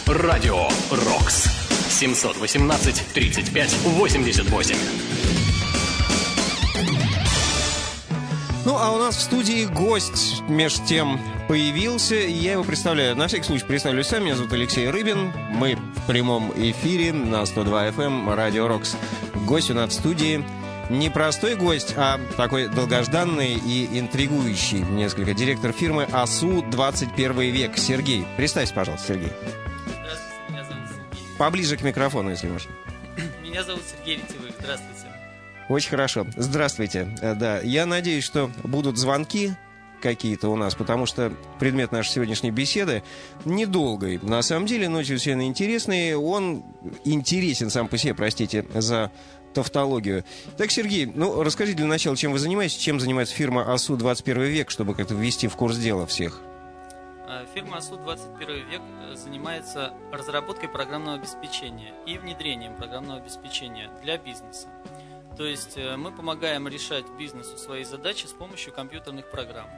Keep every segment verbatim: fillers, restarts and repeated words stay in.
Радио «Рокс». семьсот восемнадцать тридцать пять восемьдесят восемь. Ну, а у нас в студии гость меж тем появился, и я его представляю. На всякий случай представлю сам. Меня зовут Алексей Рыбин. Мы в прямом эфире на сто два эф эм Радио «Рокс». Гость у нас в студии не простой гость, а такой долгожданный и интригующий несколько. Директор фирмы АСУ двадцать первый век Сергей. Представься, пожалуйста, Сергей. Здравствуйте, меня зовут Сергей. Поближе к микрофону, если можно. Меня зовут Сергей Ретевых. Здравствуйте. Очень хорошо. Здравствуйте. Да, я надеюсь, что будут звонки какие-то у нас, потому что предмет нашей сегодняшней беседы недолгой. На самом деле, но чрезвычайно интересный. Он интересен сам по себе, простите за тавтологию. Так, Сергей, ну, расскажите для начала, чем вы занимаетесь, чем занимается фирма АСУ двадцать первый век, чтобы как-то ввести в курс дела всех. Фирма АСУ двадцать первый век занимается разработкой программного обеспечения и внедрением программного обеспечения для бизнеса. То есть мы помогаем решать бизнесу свои задачи с помощью компьютерных программ.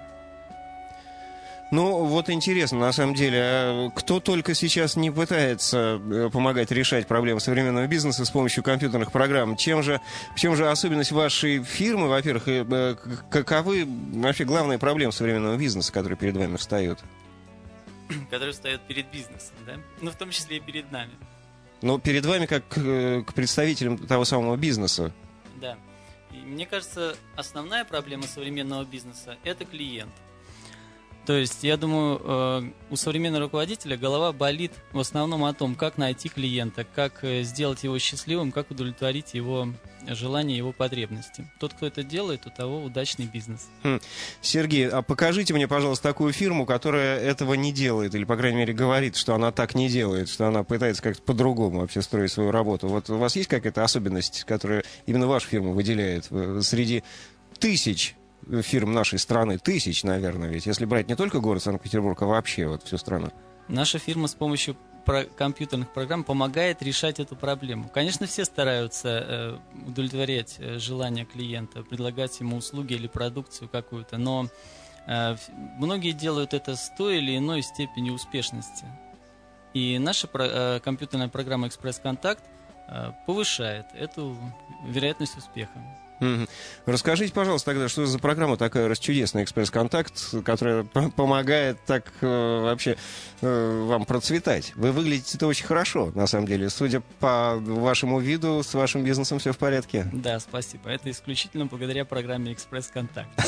Ну, вот интересно, на самом деле, кто только сейчас не пытается помогать решать проблемы современного бизнеса с помощью компьютерных программ? Чем же, в чем же особенность вашей фирмы, во-первых, и каковы вообще главные проблемы современного бизнеса, которые перед вами встают? Которые встают перед бизнесом, да? Ну, в том числе и перед нами. Ну, перед вами как к представителям того самого бизнеса. Да. И мне кажется, основная проблема современного бизнеса – это клиент. То есть, я думаю, у современного руководителя голова болит в основном о том, как найти клиента, как сделать его счастливым, как удовлетворить его желания, его потребности. Тот, кто это делает, у того удачный бизнес. Хм. Сергей, а покажите мне, пожалуйста, такую фирму, которая этого не делает, или, по крайней мере, говорит, что она так не делает, что она пытается как-то по-другому вообще строить свою работу. Вот у вас есть какая-то особенность, которая именно вашу фирму выделяет среди тысяч фирм нашей страны, тысяч, наверное, ведь, если брать не только город Санкт-Петербург, а вообще вот всю страну? Наша фирма с помощью про- компьютерных программ помогает решать эту проблему. Конечно, все стараются э, удовлетворять э, желания клиента, предлагать ему услуги или продукцию какую-то, но э, многие делают это с той или иной степенью успешности. И наша про- э, компьютерная программа «Экспресс-контакт» э, повышает эту вероятность успеха. Mm-hmm. Расскажите, пожалуйста, тогда, что за программа такая расчудесная «Экспресс-контакт», которая помогает так э, вообще э, вам процветать? Вы выглядите-то очень хорошо, на самом деле. Судя по вашему виду, с вашим бизнесом все в порядке. Да, спасибо. Это исключительно благодаря программе «Экспресс-контакт».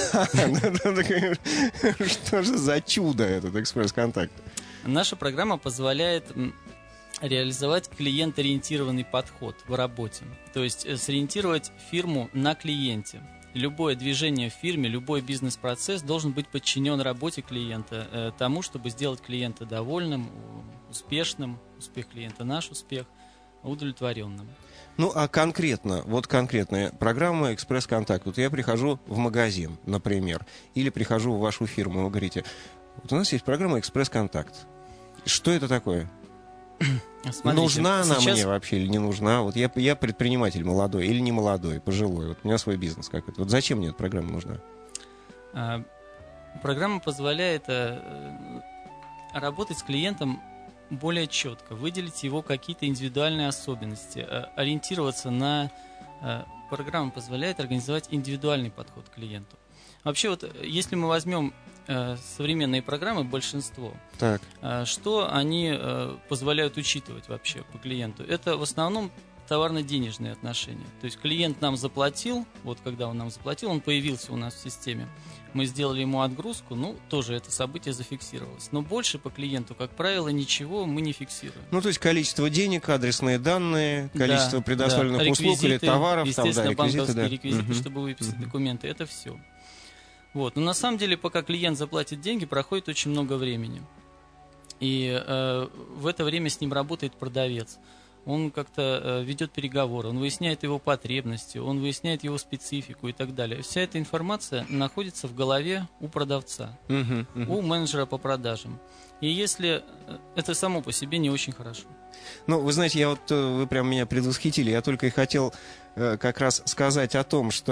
Что же за чудо этот «Экспресс-контакт»? Наша программа позволяет реализовать клиент-ориентированный подход в работе. То есть сориентировать фирму на клиенте. Любое движение в фирме, любой бизнес-процесс должен быть подчинен работе клиента, э, тому, чтобы сделать клиента довольным, успешным, успех клиента наш успех, удовлетворенным. Ну, а конкретно, вот конкретная программа «Экспресс-контакт». Вот я прихожу в магазин, например, или прихожу в вашу фирму, вы говорите, вот у нас есть программа «Экспресс-контакт». Что это такое? Смотрите, нужна она сейчас... мне вообще или не нужна? Вот я, я предприниматель молодой или не молодой, пожилой. Вот у меня свой бизнес какой-то. Вот зачем мне эта программа нужна? А, программа позволяет а, работать с клиентом более четко, выделить его какие-то индивидуальные особенности, а, ориентироваться на... А, программа позволяет организовать индивидуальный подход к клиенту. Вообще, вот если мы возьмем э, современные программы, большинство, так. э, что они э, позволяют учитывать вообще по клиенту? Это в основном товарно-денежные отношения. То есть клиент нам заплатил, вот когда он нам заплатил, он появился у нас в системе, мы сделали ему отгрузку, ну, тоже это событие зафиксировалось. Но больше по клиенту, как правило, ничего мы не фиксируем. Ну, то есть количество денег, адресные данные, количество да, предоставленных да. услуг или товаров. Естественно, там, да, реквизиты, банковские да. реквизиты, uh-huh. чтобы выписать uh-huh. документы, это все. Вот. Но на самом деле, пока клиент заплатит деньги, проходит очень много времени. И э, в это время с ним работает продавец. Он как-то э, ведет переговоры, он выясняет его потребности, он выясняет его специфику и так далее. Вся эта информация находится в голове у продавца, uh-huh, uh-huh. у менеджера по продажам. И если это само по себе не очень хорошо. Ну, вы знаете, я вот, вы прям меня предвосхитили. Я только и хотел э, как раз сказать о том, что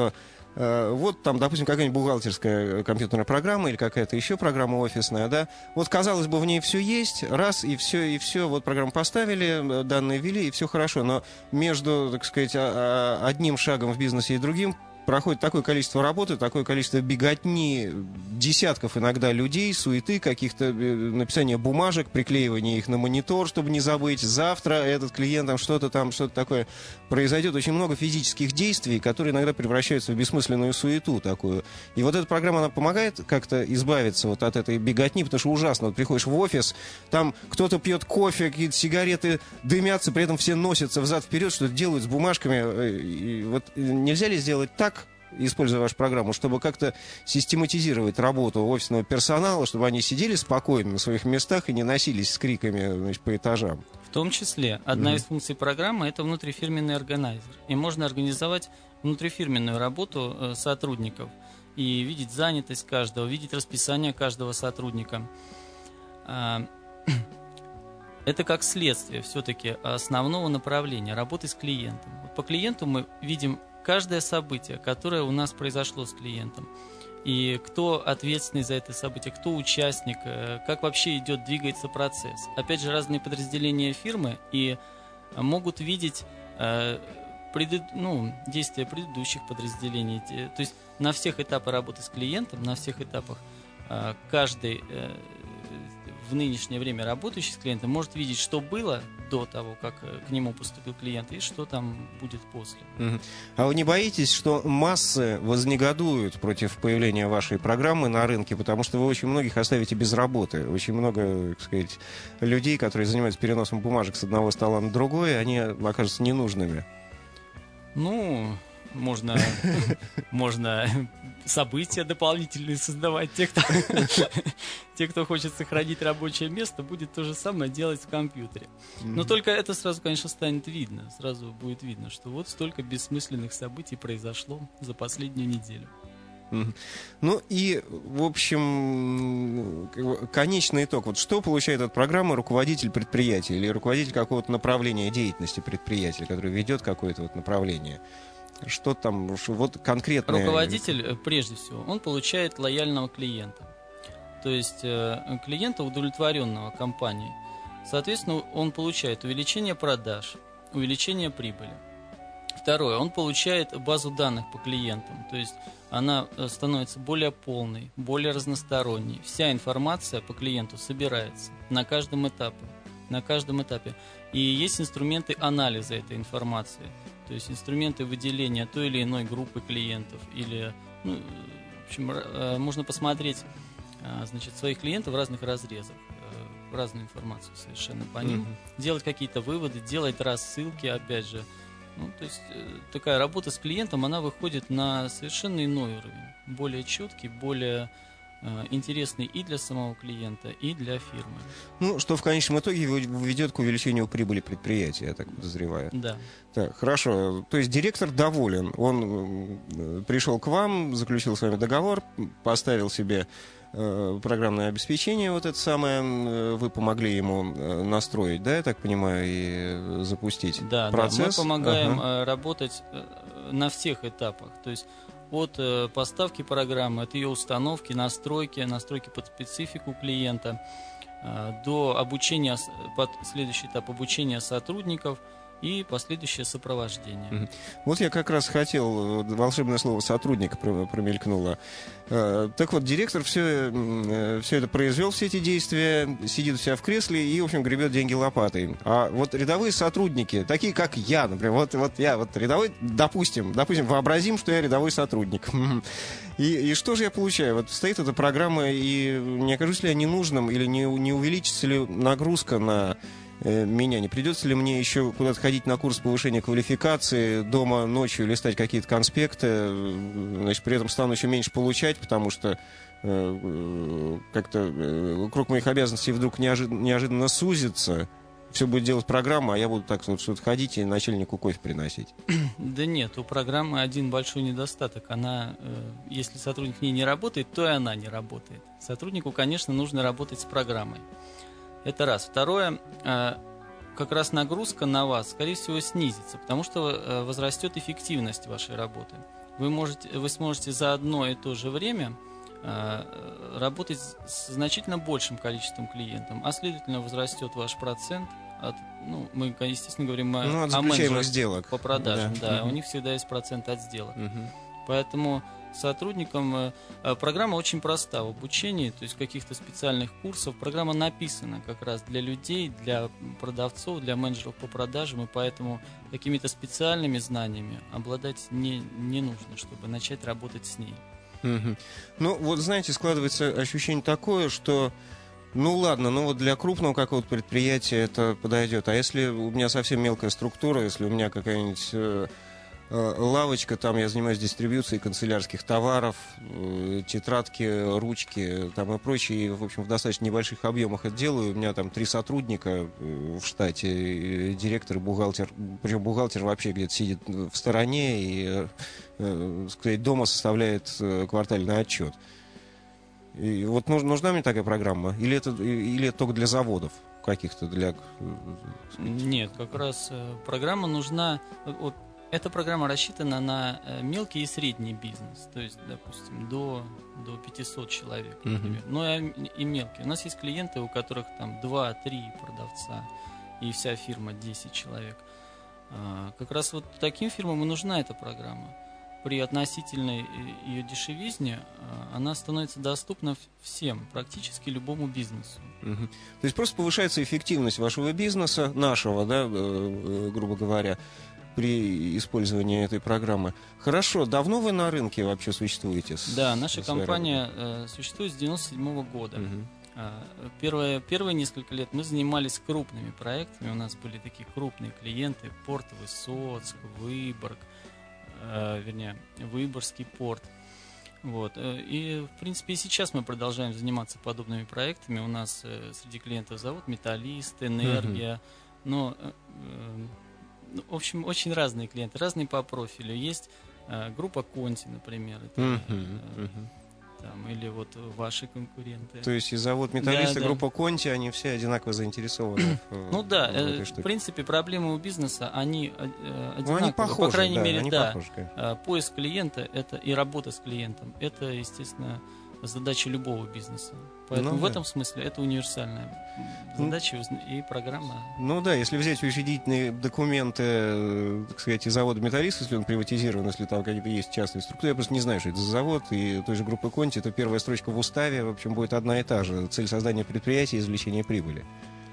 Вот там, допустим, какая-нибудь бухгалтерская компьютерная программа или какая-то еще программа офисная, да, вот, казалось бы, в ней все есть, раз, и все, и все, вот программу поставили, данные ввели, и все хорошо, но между, так сказать, одним шагом в бизнесе и другим проходит такое количество работы, такое количество беготни, десятков иногда людей, суеты, каких-то написания бумажек, приклеивания их на монитор, чтобы не забыть. Завтра этот клиент там что-то там, что-то такое произойдет. Очень много физических действий, которые иногда превращаются в бессмысленную суету такую. И вот эта программа, она помогает как-то избавиться вот от этой беготни, потому что ужасно. Вот приходишь в офис, там кто-то пьет кофе, какие-то сигареты дымятся, при этом все носятся взад-вперед, что-то делают с бумажками. И вот нельзя ли сделать так, используя вашу программу, чтобы как-то систематизировать работу офисного персонала, чтобы они сидели спокойно на своих местах и не носились с криками, значит, по этажам? В том числе, одна Mm-hmm. из функций программы — это внутрифирменный органайзер. И можно организовать внутрифирменную работу э, сотрудников и видеть занятость каждого, видеть расписание каждого сотрудника. А, это как следствие все-таки основного направления работы с клиентом. Вот по клиенту мы видим каждое событие, которое у нас произошло с клиентом, и кто ответственный за это событие, кто участник, как вообще идет, двигается процесс. Опять же, разные подразделения фирмы и могут видеть э, предыд... ну, действия предыдущих подразделений. То есть на всех этапах работы с клиентом, на всех этапах э, каждый э, в нынешнее время работающий с клиентом может видеть, что было до того, как к нему поступил клиент, и что там будет после. Uh-huh. А вы не боитесь, что массы вознегодуют против появления вашей программы на рынке, потому что вы очень многих оставите без работы? Очень много, так сказать, людей, которые занимаются переносом бумажек с одного стола на другой, они окажутся ненужными. Ну, можно, можно события дополнительные создавать. Те кто, те, кто хочет сохранить рабочее место, будет то же самое делать в компьютере. Но только это сразу, конечно, станет видно. Сразу будет видно, что вот столько бессмысленных событий произошло за последнюю неделю. Ну и, в общем, конечный итог. Вот что получает от программы руководитель предприятия или руководитель какого-то направления деятельности предприятия, который ведет какое-то вот направление? Что там, вот конкретно... Руководитель, прежде всего, он получает лояльного клиента. То есть клиента, удовлетворенного компанией. Соответственно, он получает увеличение продаж, увеличение прибыли. Второе, он получает базу данных по клиентам. То есть она становится более полной, более разносторонней. Вся информация по клиенту собирается на каждом этапе. На каждом этапе. И есть инструменты анализа этой информации. То есть инструменты выделения той или иной группы клиентов. Или, ну, в общем, можно посмотреть, значит, своих клиентов в разных разрезах, в разную информацию совершенно по ним, mm-hmm. делать какие-то выводы, делать рассылки, опять же. Ну, то есть такая работа с клиентом, она выходит на совершенно иной уровень. Более четкий, более интересный и для самого клиента, и для фирмы. Ну, что в конечном итоге ведет к увеличению прибыли предприятия, я так подозреваю. Да. Так, хорошо. То есть директор доволен. Он пришел к вам, заключил с вами договор, поставил себе э, программное обеспечение, вот это самое, вы помогли ему настроить, да, я так понимаю, и запустить да, процесс? Да, мы помогаем ага. работать на всех этапах. То есть от поставки программы, от ее установки, настройки, настройки под специфику клиента, до обучения, под следующий этап обучения сотрудников и последующее сопровождение. Вот я как раз хотел, волшебное слово «сотрудник» промелькнуло. Так вот, директор все, все это произвел, все эти действия, сидит у себя в кресле и, в общем, гребет деньги лопатой. А вот рядовые сотрудники, такие как я, например, вот, вот я вот рядовой, допустим, допустим, вообразим, что я рядовой сотрудник. И, и что же я получаю? Вот стоит эта программа, и не окажусь ли я ненужным, или не, не увеличится ли нагрузка на меня? Не придется ли мне еще куда-то ходить на курс повышения квалификации, дома ночью листать какие-то конспекты, значит, при этом стану еще меньше получать, потому что э, как-то э, круг моих обязанностей вдруг неожи- неожиданно сузится, все будет делать программа, а я буду так вот что-то ходить и начальнику кофе приносить. Да нет, у программы один большой недостаток. Она, э, если сотрудник в ней не работает, то и она не работает. Сотруднику, конечно, нужно работать с программой. Это раз. Второе, как раз нагрузка на вас, скорее всего, снизится, потому что возрастет эффективность вашей работы. вы, можете, вы сможете за одно и то же время работать с значительно большим количеством клиентов, а следовательно возрастет ваш процент. От, ну, мы, естественно, говорим о, ну, от о менеджерах сделок по продажам. Да, да, угу. У них всегда есть процент от сделок. Угу. Поэтому сотрудникам программа очень проста в обучении, то есть каких-то специальных курсов. Программа написана как раз для людей, для продавцов, для менеджеров по продажам, и поэтому какими-то специальными знаниями обладать не, не нужно, чтобы начать работать с ней. Угу. Ну, вот, знаете, складывается ощущение такое, что ну ладно, ну вот для крупного какого-то предприятия это подойдет. А если у меня совсем мелкая структура, если у меня какая-нибудь э, э, лавочка, там я занимаюсь дистрибьюцией канцелярских товаров, э, тетрадки, ручки там и прочее, и, в общем, в достаточно небольших объемах это делаю. У меня там три сотрудника э, в штате, э, директор, бухгалтер, причем бухгалтер вообще где-то сидит в стороне и, э, э, сказать, дома составляет э, квартальный отчет. И вот нужна мне такая программа? Или это, или это только для заводов каких-то? Для... Нет, как раз программа нужна... Вот, эта программа рассчитана на мелкий и средний бизнес. То есть, допустим, до, до пятисот человек, например. Uh-huh. Но и, и мелкие. У нас есть клиенты, у которых там два-три продавца и вся фирма десять человек. Как раз вот таким фирмам и нужна эта программа. При относительной ее дешевизне она становится доступна всем, практически любому бизнесу. Угу. То есть просто повышается эффективность вашего бизнеса, нашего, да, грубо говоря, при использовании этой программы. Хорошо, давно вы на рынке вообще существуете? С, да, наша компания э, существует с девяносто седьмого года. Угу. Первые, первые несколько лет мы занимались крупными проектами. У нас были такие крупные клиенты: Порт Высоцк, Выборг, вернее, Выборгский порт. Вот. И, в принципе, и сейчас мы продолжаем заниматься подобными проектами. У нас среди клиентов завод «Металлист», «Энергия». Uh-huh. Но, в общем, очень разные клиенты, разные по профилю. Есть группа «Конти», например. Это, uh-huh. Uh-huh. Там, или вот ваши конкуренты. То есть и завод «Металлист», да, и группа да. «Конти», они все одинаково заинтересованы. Ну да, в принципе, проблемы у бизнеса, они одинаковые. Ну, они похожи, по крайней да, мере, да. Похожи. Поиск клиента это и работа с клиентом, это, естественно, задача любого бизнеса. Поэтому ну, в да. этом смысле это универсальная задача и программа. Ну да, если взять учредительные документы, так сказать, из завода «Металлист», если он приватизирован, если там какие-то есть частные структуры, я просто не знаю, что это за завод, и той же группы «Конти», это первая строчка в уставе, в общем, будет одна и та же. Цель создания предприятия и извлечения прибыли.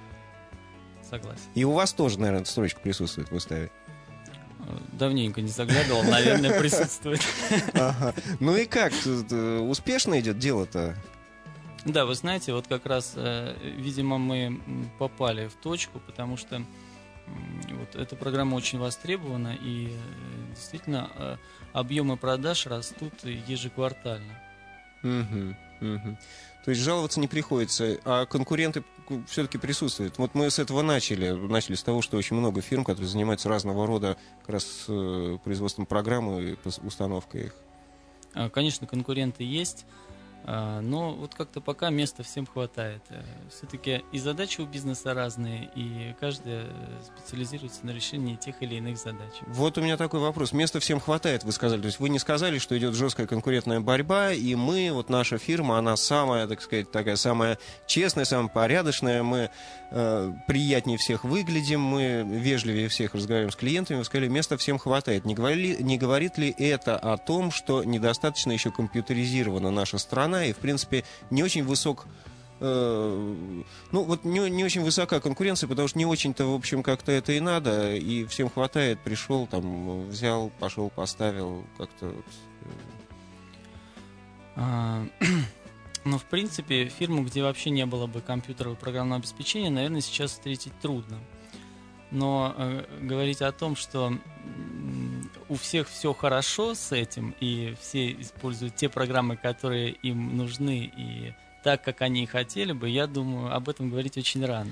Согласен. И у вас тоже, наверное, эта строчка присутствует в уставе. Давненько не заглядывал, наверное, присутствует. Ага. Ну и как? Успешно идет дело-то? Да, вы знаете, вот как раз, видимо, мы попали в точку, потому что вот эта программа очень востребована, и действительно объемы продаж растут ежеквартально. Угу, угу. То есть жаловаться не приходится, а конкуренты все-таки присутствуют. Вот мы с этого начали. Начали с того, что очень много фирм, которые занимаются разного рода как раз производством программы и установкой их. Конечно, конкуренты есть, но вот как-то пока места всем хватает. Все-таки и задачи у бизнеса разные, и каждый специализируется на решении тех или иных задач. Вот у меня такой вопрос. Места всем хватает, вы сказали. То есть вы не сказали, что идет жесткая конкурентная борьба, и мы, вот наша фирма, она самая, так сказать, такая самая честная, самая порядочная, мы э, приятнее всех выглядим, мы вежливее всех разговариваем с клиентами. Вы сказали, места всем хватает. Не, говорили, не говорит ли это о том, что недостаточно еще компьютеризирована наша страна, и, в принципе, не очень высок, э, ну, вот не, не очень высока конкуренция, потому что не очень-то, в общем, как-то это и надо, и всем хватает, пришел, там, взял, пошел, поставил, как-то вот. А, ну, в принципе, фирму, где вообще не было бы компьютерного программного обеспечения, наверное, сейчас встретить трудно. Но э, говорить о том, что у всех все хорошо с этим, и все используют те программы, которые им нужны, и так, как они и хотели бы, я думаю, об этом говорить очень рано.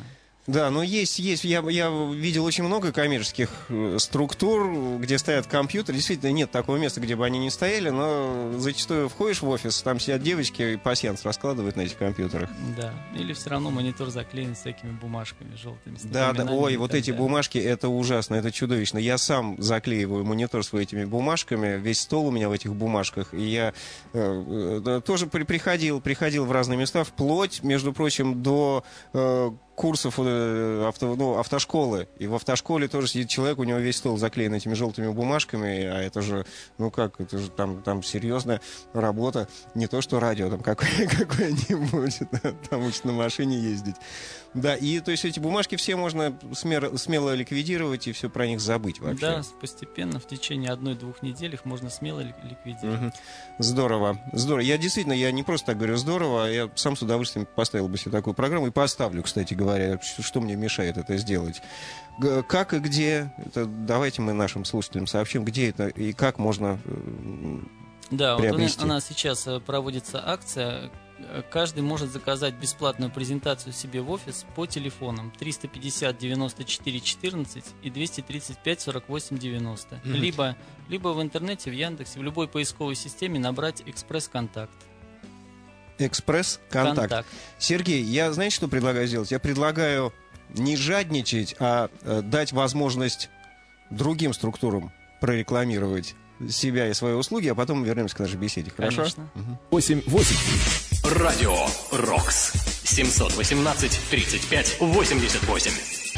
Да, но есть, есть. Я, я видел очень много коммерческих э, структур, где стоят компьютеры. Действительно, нет такого места, где бы они не стояли, но зачастую входишь в офис, там сидят девочки и пасьянс раскладывают на этих компьютерах. Да, или все равно монитор заклеен всякими бумажками желтыми. Да, да, ой, вот эти далее. Бумажки, это ужасно, это чудовищно. Я сам заклеиваю монитор с этими бумажками, весь стол у меня в этих бумажках, и я э, э, тоже при, приходил, приходил в разные места, вплоть, между прочим, до... Э, курсов авто, ну, автошколы. И в автошколе тоже сидит человек, у него весь стол заклеен этими желтыми бумажками, а это же, ну как, это же там, там серьезная работа, не то что радио там какое- какое-нибудь, там учат на машине ездить. Да, и то есть эти бумажки все можно смело, смело ликвидировать и все про них забыть вообще. Да, постепенно, в течение одной-двух недель их можно смело ликвидировать. Угу. Здорово, здорово. Я действительно, я не просто так говорю здорово, я сам с удовольствием поставил бы себе такую программу и поставлю, кстати говоря, что мне мешает это сделать. Как и где, это давайте мы нашим слушателям сообщим, где это и как можно да, приобрести. Вот у нас сейчас проводится акция. Каждый может заказать бесплатную презентацию себе в офис по телефонам триста пятьдесят девяносто четыре четырнадцать и двести тридцать пять сорок восемь девяносто. Mm-hmm. Либо, либо в интернете, в Яндексе, в любой поисковой системе набрать «Экспресс-контакт». «Экспресс-контакт». Контакт. Сергей, я, знаете, что предлагаю сделать? Я предлагаю не жадничать, а э, дать возможность другим структурам прорекламировать себя и свои услуги, а потом мы вернемся к нашей беседе. Хорошо? Конечно. восемь восемь. Радио «Рокс». семьсот восемнадцать тридцать пять восемьдесят восемь.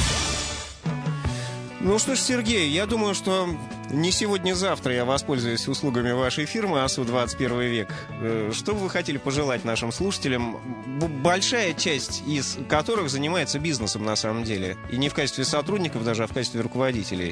Ну что ж, Сергей, я думаю, что не сегодня-завтра я воспользуюсь услугами вашей фирмы АСУ двадцать первый век. Что бы вы хотели пожелать нашим слушателям, большая часть из которых занимается бизнесом на самом деле, и не в качестве сотрудников даже, а в качестве руководителей?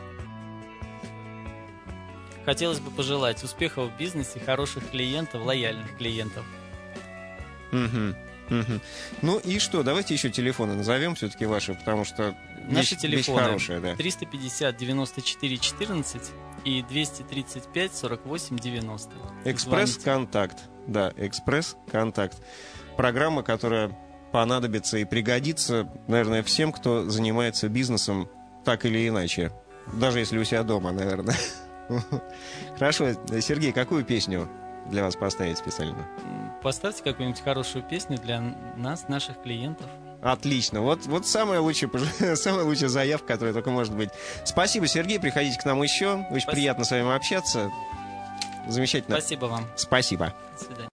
Хотелось бы пожелать успехов в бизнесе, хороших клиентов, лояльных клиентов. Угу. Угу. Ну и что, давайте еще телефоны назовем все-таки ваши, потому что наши вещь, телефоны вещь хорошая, да. триста пятьдесят девяносто четыре четырнадцать и двести тридцать пять сорок восемь девяносто. «Экспресс-контакт». Да, «Экспресс-контакт». Программа, которая понадобится и пригодится, наверное, всем, кто занимается бизнесом так или иначе. Даже если у себя дома, наверное. Хорошо, Сергей, какую песню для вас поставить специально? Поставьте какую-нибудь хорошую песню для нас, наших клиентов. Отлично. Вот, вот самая, лучшая, самая лучшая заявка, которая только может быть. Спасибо, Сергей. Приходите к нам еще. Очень Спасибо. Приятно с вами общаться. Замечательно. Спасибо вам. Спасибо. До свидания.